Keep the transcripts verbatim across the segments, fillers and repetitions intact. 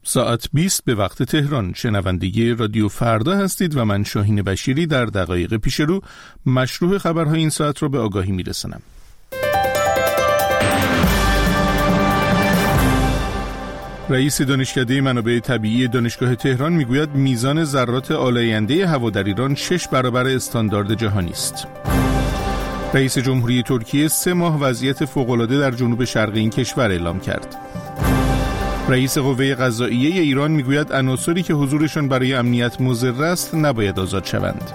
ساعت بیست به وقت تهران. شنونده رادیو فردا هستید و من شاهین بشیری در دقایق پیش رو مشروع خبرهای این ساعت رو به آگاهی میرسانم. رئیس دانشکده منابع طبیعی دانشگاه تهران میگوید میزان ذرات آلاینده هوا در ایران شش برابر استاندارد جهانی است. رئیس جمهوری ترکیه سه ماه وضعیت فوق‌العاده در جنوب شرقی این کشور اعلام کرد. رئیس قوه قضاییه ایران میگوید عناصری که حضورشان برای امنیت مضر است نباید آزاد شوند.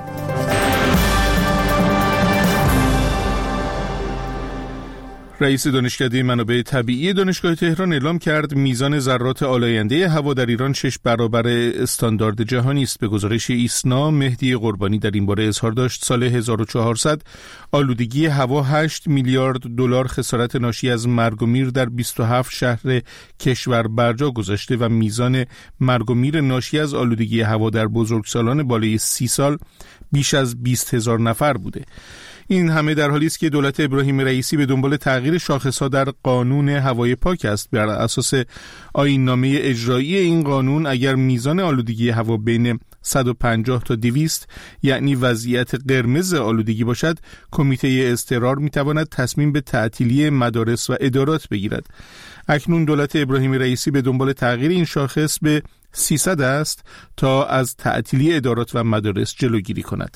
رئیس دانشکده منابع طبیعی دانشگاه تهران اعلام کرد میزان ذرات آلاینده هوا در ایران شش برابر استاندارد جهانی است. به گزارش ایسنا، مهدی قربانی در این باره اظهار داشت سال هزار و چهارصد آلودگی هوا هشت میلیارد دلار خسارت ناشی از مرگ و میر در بیست و هفت شهر کشور برجا گذاشته و میزان مرگ و میر ناشی از آلودگی هوا در بزرگسالان بالای سی سال بیش از بیست هزار نفر بوده. این همه در حالی است که دولت ابراهیم رئیسی به دنبال تغییر شاخص‌ها در قانون هوای پاک است. بر اساس آیین‌نامه اجرایی این قانون اگر میزان آلودگی هوا بین صد و پنجاه تا دویست یعنی وضعیت قرمز آلودگی باشد، کمیته اضطرار می‌تواند تصمیم به تعطیلی مدارس و ادارات بگیرد. اکنون دولت ابراهیم رئیسی به دنبال تغییر این شاخص به سیصد است تا از تعطیلی ادارات و مدارس جلوگیری کند.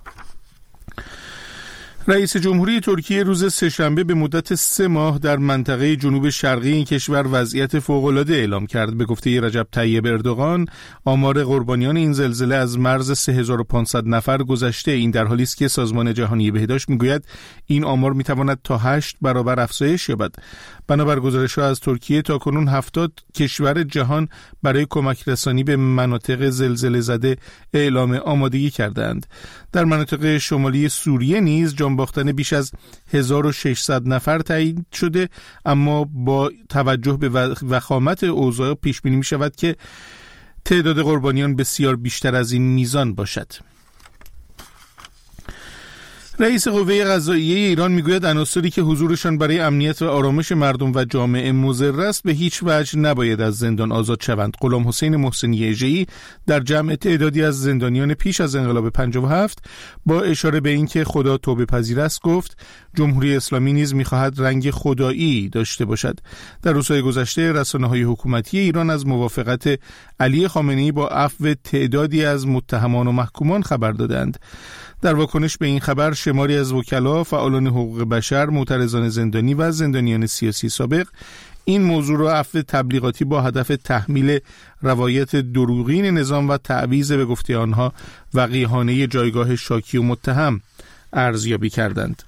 رئیس جمهوری ترکیه روز سه‌شنبه به مدت سه ماه در منطقه جنوب شرقی این کشور وضعیت فوق‌العاده اعلام کرد. به گفته رجب طیب اردوغان، آمار قربانیان این زلزله از مرز سه هزار و پانصد نفر گذشته. این در حالی است که سازمان جهانی بهداشت میگوید این آمار میتواند تا هشت برابر افزایش یابد. بنابر گزارش‌ها از ترکیه تاکنون هفتاد کشور جهان برای کمک رسانی به مناطق زلزله زده اعلام آمادگی کردند. در مناطق شمالی سوریه نیز جان باختن بیش از هزار و ششصد نفر تایید شده، اما با توجه به وخامت اوضاع پیش بینی می شود که تعداد قربانیان بسیار بیشتر از این میزان باشد. رئیس قوه قضاییه ایران میگوید عناصری که حضورشان برای امنیت و آرامش مردم و جامعه مضر است به هیچ وجه نباید از زندان آزاد شوند. غلام حسین محسنی اژه‌ای در جمع تعدادی از زندانیان پیش از انقلاب پنجاه و هفت با اشاره به اینکه خدا توبه پذیر است گفت جمهوری اسلامی نیز میخواهد رنگ خدایی داشته باشد. در روزهای گذشته رسانه‌های حکومتی ایران از موافقت علی خامنه‌ای با عفو تعدادی از متهمان و محکومان خبر دادند. در واکنش به این خبر شماری از وکلا، فعالان حقوق بشر، معترضان زندانی و زندانیان سیاسی سابق این موضوع را عفو تبلیغاتی با هدف تحمیل روایت دروغین نظام و تعویض به گفته آنها وقیحانه جایگاه شاکی و متهم ارزیابی کردند.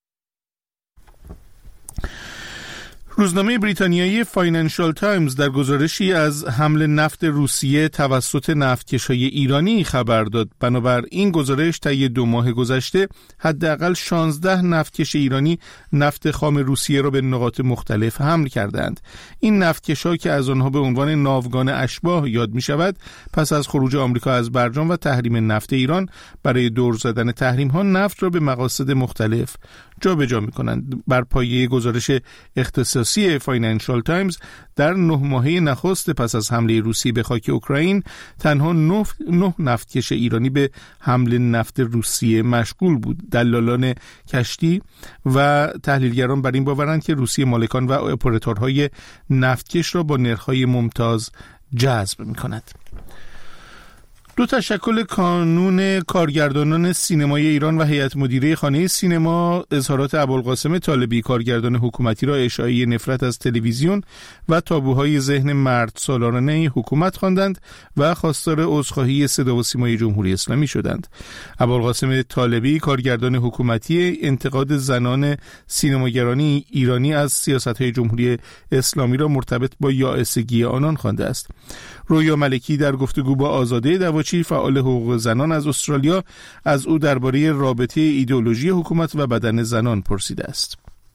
روزنامه بریتانیایی فاینانشال تایمز در گزارشی از حمل نفت روسیه توسط نفتکش‌های ایرانی خبر داد. بنابر این گزارش طی دو ماه گذشته حداقل شانزده نفتکش ایرانی نفت خام روسیه را به نقاط مختلف حمل کردند. این نفتکش‌ها که از آنها به عنوان ناوگان اشباح یاد می شود، پس از خروج آمریکا از برجام و تحریم نفت ایران برای دور زدن تحریم‌ها نفت را به مقاصد مختلف جابجا می‌کنند. بر پایه گزارش اختصاصی فاینانشال تایمز در نه ماهه نخست پس از حمله روسیه به خاک اوکراین تنها نه, نه نفتکش ایرانی به حمل نفت روسیه مشغول بود. دلالان کشتی و تحلیلگران بر این باورند که روسیه مالکان و اپراتورهای نفتکش را با نرخ‌های ممتاز جذب می‌کند. دو تشکل کانون کارگردانان سینمای ایران و هیئت مدیره خانه سینما اظهارات ابوالقاسم طالبی کارگردان حکومتی را اشاعه نفرت از تلویزیون و تابوهای ذهن مرد سالارانه حکومت خواندند و خواستار عذرخواهی صدا و سیمای جمهوری اسلامی شدند. ابوالقاسم طالبی کارگردان حکومتی انتقاد زنان سینماگران ایرانی از سیاست‌های جمهوری اسلامی را مرتبط با یائسگی آنان خوانده است. رویا ملکی در گفتگو با آزاده دواچی فعال حقوق زنان از استرالیا از او درباره رابطه ایدئولوژی حکومت و بدن زنان پرسیده است.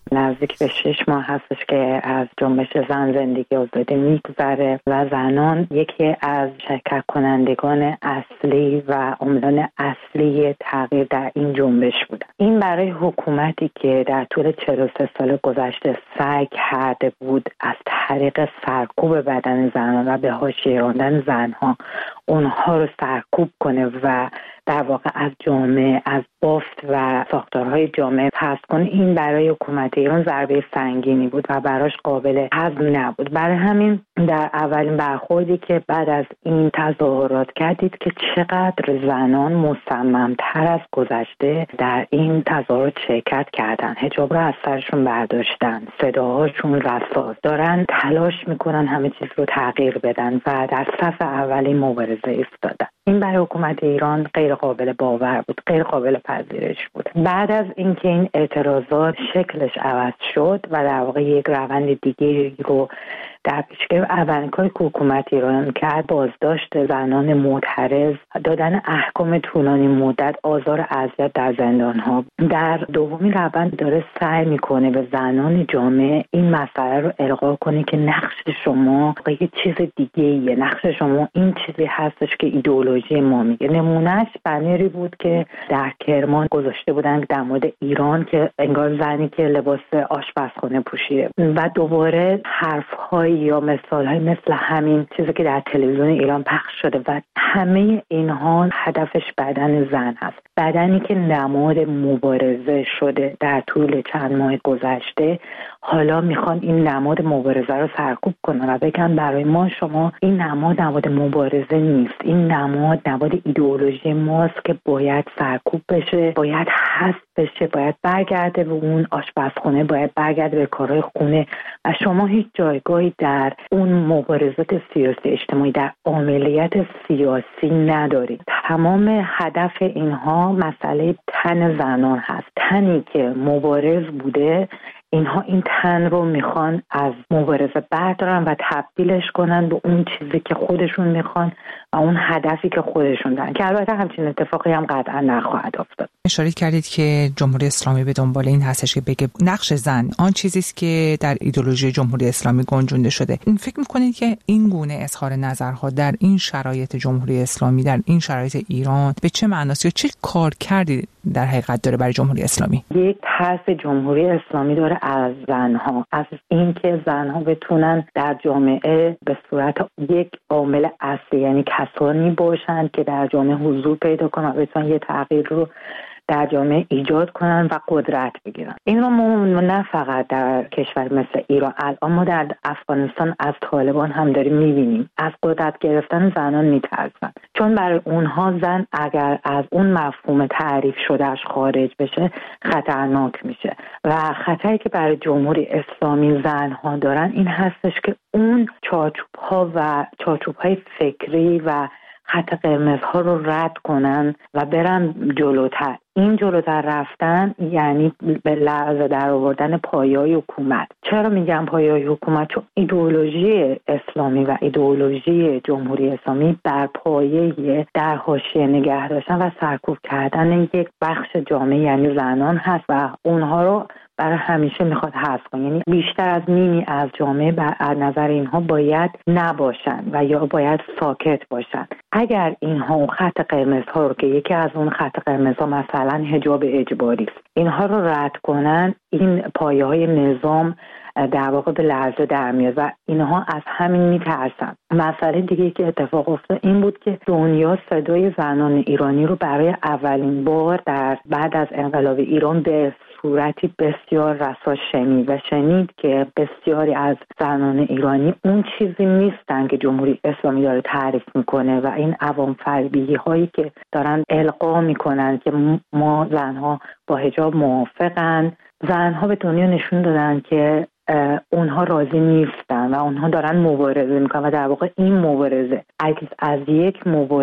نزدیک به شش ماه هستش که از جنبش زن زندگی آزادی میگذره و زنان یکی از شرکت کنندگان اصلی و عاملان اصلی تغییر در این جنبش بودن. این برای حکومتی که در طول چهل و سه سال گذشته سعی کرده بود از طریق سرکوب بدن زنان و به حاشیه راندن زنها اونها رو سرکوب کنه و در واقع از جامعه، از بافت و ساختارهای جامعه پس کنه، این برای حکومت ایران ضربه سنگینی بود و براش قابل هضم نبود. برای همین در اولین برخوردی که بعد از این تظاهرات کردید که چقدر زنان مصمم‌تر از گذشته در این تظاهرات شرکت کردن، حجاب رو از سرشون برداشتن، صداهاشون رساست، دارن تلاش میکنن همه چیز رو تغییر بدن و در صف اولین مبارزه ایستادن. این برای حکومت ایران غیر قابل باور بود، غیر قابل پذیرش بود. بعد از اینکه این اعتراضات شکلش عوض شد و در واقع یک روند دیگه رو در پیش گرفت، اولین کاری که حکومت ایران کرد بازداشت زنان معترض، دادن احکام طولانی مدت، آزار اذیت در زندان‌ها. در دومین روند داره سعی میکنه به زنان جامعه این مسئله رو القا کنه که نقش شما یه چیز دیگه‌ایه، نقش شما این چیزی هستش که ایدئولوژی ما میگه. نمونهش بنری بود که در کرمان گذاشته بودن در مورد ایران که انگار زنی که لباس آشپزخانه پوشیده و دوباره حرف‌های یا مثال‌های مثل همین چیزی که در تلویزیون ایران پخش شده و همه اینها هدفش بدن زن هست، بدنی که نماد مبارزه شده در طول چند ماه گذشته. حالا میخوان این نماد مبارزه رو سرکوب کنن و بگن برای ما شما این نماد نماد مبارزه نیست، این نماد نماد ایدئولوژی ماست که باید سرکوب بشه، باید حذف بشه، باید برگرده به اون آشپزخونه، باید برگرده به کارهای خونه و شما هیچ جایگاهی در اون مبارزات سیاسی اجتماعی، در عملیات سیاسی ندارید. تمام هدف اینها مسئله تن زنان هست، تنی که مبارز بوده. اینها این تن رو میخوان از مبارزه بردارن و تبدیلش کنن به اون چیزی که خودشون میخوان و اون هدفی که خودشون دارن که البته همچین اتفاقی هم قطعا نخواهد افتاد. اشاره کردید که جمهوری اسلامی به دنبال این هستش که بگه نقش زن آن چیزی است که در ایدئولوژی جمهوری اسلامی گنجونده شده. این فکر میکنید که این گونه اظهار نظرها در این شرایط جمهوری اسلامی، در این شرایط ایران به چه معناست یا چه کار کردی در حقیقت داره برای جمهوری اسلامی؟ یک طرف جمهوری اسلامی داره از زنها، از اینکه زنها بتونن در جامعه به صورت یک عامل اصلی، یعنی کسانی باشن که در جامعه حضور پیدا کنن و بتونن یه تغییر رو در جامعه ایجاد کنن و قدرت بگیرن. این رو ما نه فقط در کشور مثل ایران، الان ما در افغانستان از طالبان هم داریم میبینیم از قدرت گرفتن زنان میترسن، چون برای اونها زن اگر از اون مفهوم تعریف شدهش خارج بشه خطرناک میشه و خطری که برای جمهوری اسلامی زنها دارن این هستش که اون چارچوب ها و چارچوب های فکری و خط قرمزها رو رد کنن و برن جلوتر. این جلوتر رفتن یعنی به لحظه در آوردن پایه‌های حکومت. چرا میگم پایه‌های حکومت؟ چون ایدئولوژی اسلامی و ایدئولوژی جمهوری اسلامی بر پایه در حاشیه نگه داشتن و سرکوب کردن یک بخش جامعه یعنی زنان هست و اونها رو برای همیشه میخواد حذف کنه. یعنی بیشتر از نیمی از جامعه بر نظر اینها باید نباشن و یا باید ساکت باشن. اگر اینها اون خط قرمزها رو که یکی از اون خط قرمزها مثلا حجاب اجباری است، اینها رو رد کنن، این پایه‌های نظام در واقع به لرزه در میاد و اینها از همین میترسن. مسئله دیگه که اتفاق افتاد این بود که دنیا صدای زنان ایرانی رو برای اولین بار در بعد از انقلاب ایران به صورتی بسیار رسا شنید و شنید که بسیاری از زنان ایرانی اون چیزی نیستن که جمهوری اسلامی داره تعریف میکنه و این عوام فریبی هایی که دارن القا میکنن که ما زنها با حجاب موافقن. زنها به دنیا نشون دادن که اونها راضی نیستن و اونها دارن مبارزه میکنن و در واقع این مبارزه از یک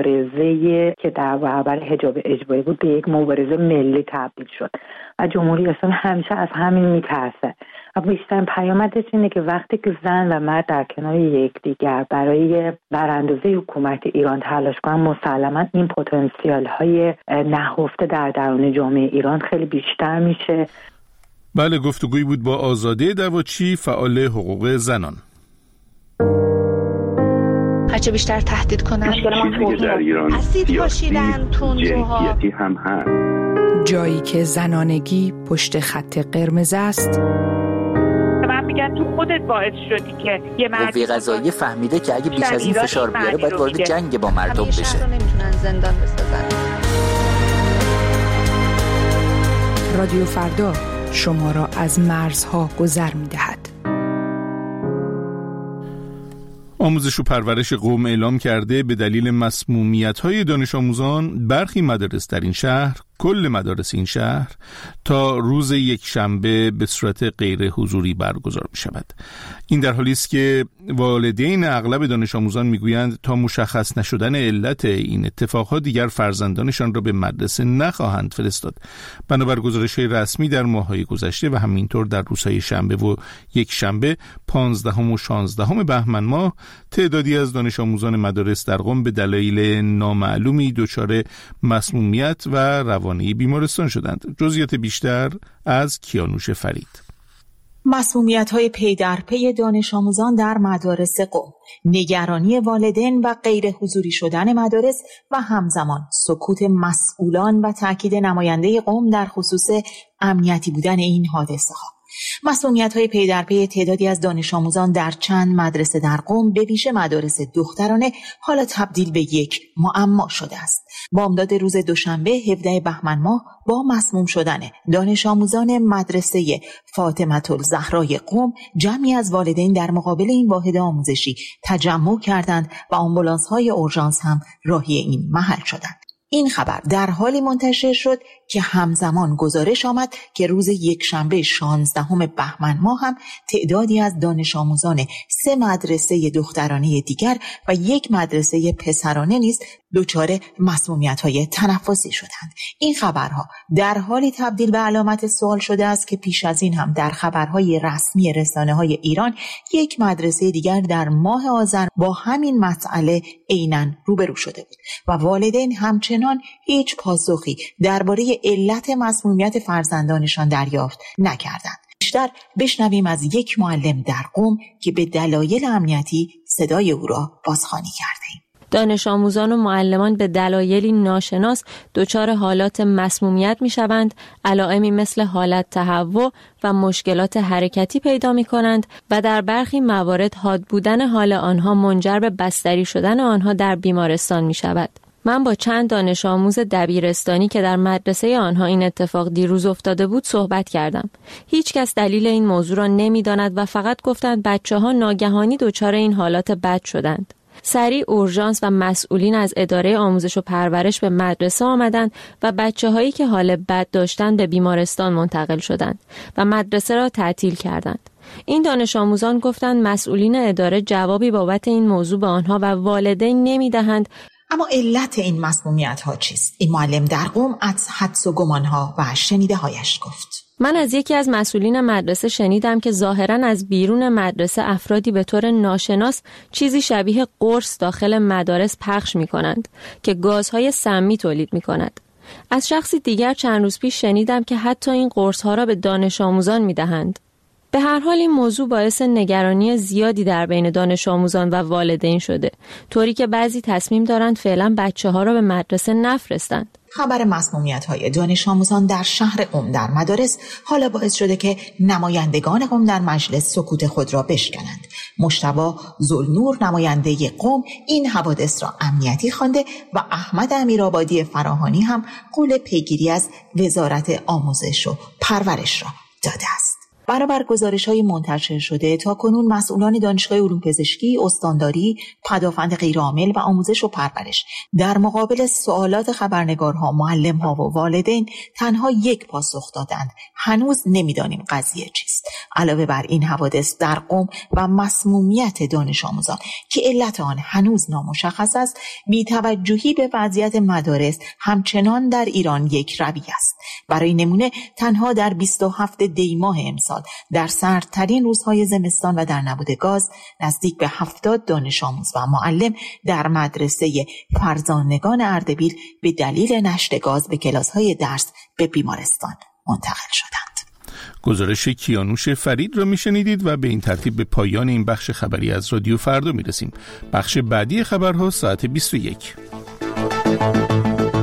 مبارزه که در برابر حجاب اجباری بود به یک مبارزه ملی تبدیل شد و جمهوری اسلامی همیشه از همین میترسه و بیشترین پیامدش اینه که وقتی که زن و مرد در کنار یکدیگر برای براندازی حکومت ایران تلاش کنن، مسلما این پتانسیل های نهفته در درون جامعه ایران خیلی بیشتر میشه. بله، گفتگویی بود با آزاده دواچی، فعال حقوق زنان. هرچه بیشتر تهدید کنن، چیزی که در ایران اسید پاشیدن، تندروها، جنسیتی هم هست. جایی که زنانگی پشت خط قرمز است. من میگم تو خودت باعث شدی که یه مرد قوه قضاییه فهمیده که اگه بیش از این فشار بیاره باید وارد جنگ با مردم بشه. همیشه رو نمیتونن زندان بسازن. رادیو فردا شما را از مرزها گذر می‌دهد. آموزش و پرورش قم اعلام کرده به دلیل مسمومیت‌های دانش آموزان برخی مدارس در این شهر، کل مدارس این شهر، تا روز یک شنبه به صورت غیر حضوری برگزار می شود. این در حالی است که والدین اغلب دانش آموزان می گویند تا مشخص نشدن علت این اتفاقها دیگر فرزندانشان را به مدرسه نخواهند فرستاد. بنابر گزارش‌های رسمی در ماه‌های گذشته و همینطور در روزهای شنبه و یک شنبه پانزدهم و شانزدهم بهمن ماه تعدادی از دانش آموزان مدارس در قم به دلایل نامعلومی دچار مسمومیت و روانی بیمارستان شدند. جزئیات بیشتر از کیانوش فرید. مسمومیت‌های پی در پی دانش آموزان در مدارس قم، نگرانی والدین و غیر حضوری شدن مدارس و همزمان سکوت مسئولان و تاکید نماینده قم در خصوص امنیتی بودن این حادثه‌ها. مسمومیت‌های پی در پی تعدادی از دانش آموزان در چند مدرسه در قم، به ویژه مدارس دخترانه، حالا تبدیل به یک معما شده است. بامداد روز دوشنبه هفدهم بهمن ماه با مسموم شدن دانش آموزان مدرسه فاطمه الزهرای قم، جمعی از والدین در مقابل این واحد آموزشی تجمع کردند و آمبولانس‌های اورژانس هم راهی این محل شدند. این خبر در حالی منتشر شد که همزمان گزارش آمد که روز یکشنبه شانزدهم بهمن ماه هم تعدادی از دانش آموزان سه مدرسه دخترانه دیگر و یک مدرسه پسرانه نیز دچار مسمومیت‌های تنفسی شدند. این خبرها در حالی تبدیل به علامت سوال شده است که پیش از این هم در خبرهای رسمی رسانه‌های ایران یک مدرسه دیگر در ماه آذر با همین مسئله عیناً روبرو شده بود و والدین همچنان هیچ پاسخی درباره علت مسمومیت فرزندانشان دریافت نکردند. بیشتر بشنویم از یک معلم در قم که به دلایل امنیتی صدای او را بازخوانی کرده. دانش آموزان و معلمان به دلایلی ناشناس دچار حالات مسمومیت می شوند، علائمی مثل حالت تهوع و مشکلات حرکتی پیدا می کنند و در برخی موارد حاد بودن حال آنها منجر به بستری شدن آنها در بیمارستان می شود. من با چند دانش آموز دبیرستانی که در مدرسه آنها این اتفاق دیروز افتاده بود صحبت کردم. هیچ کس دلیل این موضوع را نمی داند و فقط گفتند بچه ها ناگهانی دچار این حالات بد شدند. سریع اورژانس و مسئولین از اداره آموزش و پرورش به مدرسه آمدند و بچه هایی که حال بد داشتند به بیمارستان منتقل شدند و مدرسه را تعطیل کردند. این دانش آموزان گفتند مسئولین اداره جوابی بابت این موضوع به آنها و والدین نمی دهند. اما علت این مسمومیت ها چیست؟ این معلم در قم از حدس و گمان ها و شنیده هایش گفت. من از یکی از مسئولین مدرسه شنیدم که ظاهراً از بیرون مدرسه افرادی به طور ناشناس چیزی شبیه قرص داخل مدارس پخش می کنند که گازهای سمی تولید می کند. از شخصی دیگر چند روز پیش شنیدم که حتی این قرص ها را به دانش آموزان می دهند. به هر حال این موضوع باعث نگرانی زیادی در بین دانش آموزان و والدین شده، طوری که بعضی تصمیم دارند فعلا بچه ها را به مدرسه نفرستند. خبر مسمومیت‌های دانش آموزان در شهر قم در مدارس حالا باعث شده که نمایندگان قم در مجلس سکوت خود را بشکنند. مجتبی ذوالنور نماینده قم این حوادث را امنیتی خوانده و احمد امیرآبادی فراهانی هم قول پیگیری از وزارت آموزش و پرورش را داده است. برابر گزارش‌های منتشر شده تا کنون مسئولان دانشگاه علوم پزشکی، استانداری، پدافند غیرعامل و آموزش و پرورش در مقابل سوالات خبرنگارها، معلم‌ها و والدین تنها یک پاسخ دادند: هنوز نمی‌دانیم قضیه چیست. علاوه بر این حوادث در قم و مسمومیت دانش آموزان که علت آن هنوز نامشخص است، بی‌توجهی به وضعیت مدارس همچنان در ایران یک رویه است. برای نمونه تنها در بیست و هفتم دی ماه امسال در سردترین روزهای زمستان و در نبود گاز نزدیک به هفتاد دانش آموز و معلم در مدرسه فرزانگان اردبیل به دلیل نشت گاز به کلاس‌های درس به بیمارستان منتقل شدند. گزارش کیانوش فرید را میشنیدید و به این ترتیب به پایان این بخش خبری از رادیو فردا میرسیم. بخش بعدی خبرها ساعت بیست و یک.